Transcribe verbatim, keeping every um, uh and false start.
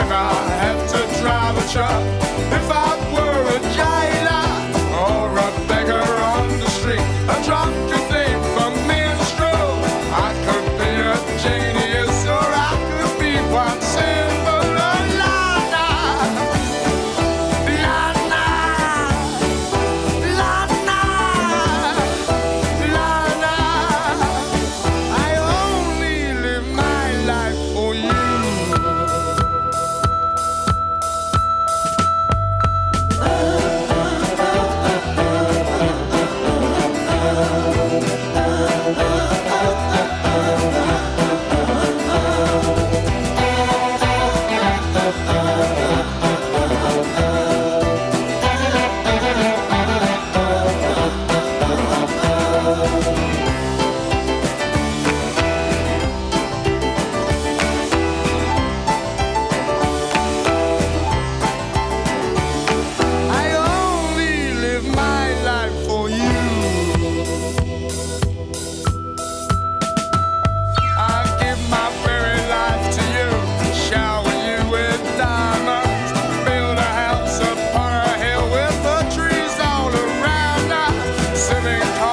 if I had to drive a truck, if I were a jailer or a beggar on the street, a drunken thief, a minstrel, I could be a genius or I could be one simple lana, lana, lana, lana. I only live my life for you. I only live my life for you. I give my very life to you, shower you with diamonds, build a house upon a hill with the trees all around us, swimming